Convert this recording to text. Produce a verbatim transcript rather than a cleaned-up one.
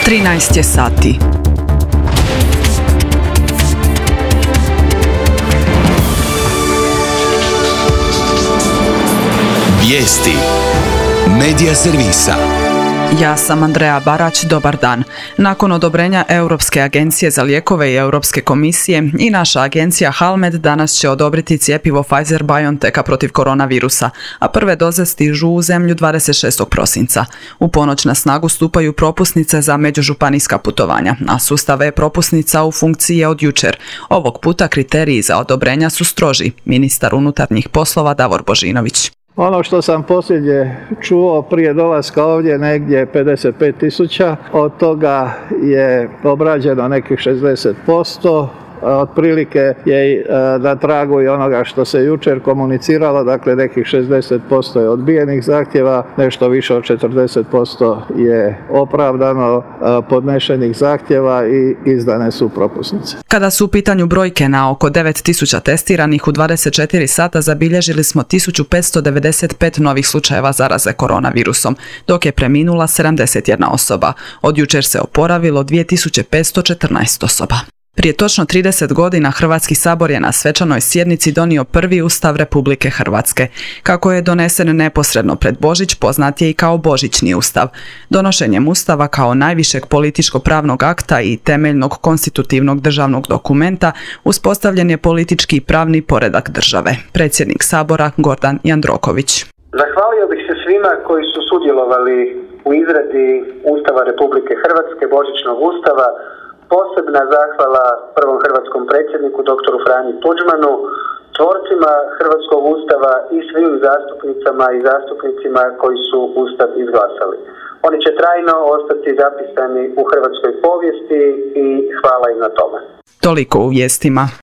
trinaest je sati. Vijesti Medija servisa. Ja sam Andreja Barać, dobar dan. Nakon odobrenja Europske agencije za lijekove i Europske komisije i naša agencija Halmed danas će odobriti cjepivo Pfizer-BioNTecha protiv koronavirusa, a prve doze stižu u zemlju dvadeset šestog prosinca. U ponoć na snagu stupaju propusnice za međužupanijska putovanja, a sustav e-propusnica u funkciji je od jučer. Ovog puta kriteriji za odobrenja su stroži, ministar unutarnjih poslova Davor Božinović. Ono što sam posljednje čuo prije dolaska ovdje negdje pedeset pet tisuća, od toga je obrađeno nekih šezdeset posto, otprilike je na tragu i onoga što se jučer komuniciralo, dakle nekih šezdeset posto je odbijenih zahtjeva, nešto više od četrdeset posto je opravdano podnešenih zahtjeva i izdane su propusnice. Kada su u pitanju brojke, na oko devet tisuća testiranih u dvadeset četiri sata zabilježili smo tisuću petsto devedeset pet novih slučajeva zaraze koronavirusom, dok je preminula sedamdeset jedna osoba. Od jučer se oporavilo dvije tisuće petsto četrnaest osoba. Prije točno trideset godina Hrvatski sabor je na svečanoj sjednici donio prvi Ustav Republike Hrvatske. Kako je donesen neposredno pred Božić, poznat je i kao Božićni ustav. Donošenjem Ustava kao najvišeg političko-pravnog akta i temeljnog konstitutivnog državnog dokumenta uspostavljen je politički i pravni poredak države. Predsjednik Sabora Gordan Jandroković. Zahvalio bih se svima koji su sudjelovali u izradi Ustava Republike Hrvatske, Božićnog ustava. Posebna zahvala prvom hrvatskom predsjedniku, doktoru Franji Tuđmanu, tvorcima Hrvatskog ustava i svim zastupnicama i zastupnicima koji su Ustav izglasali. Oni će trajno ostati zapisani u hrvatskoj povijesti i hvala im na tome. Toliko u vijestima.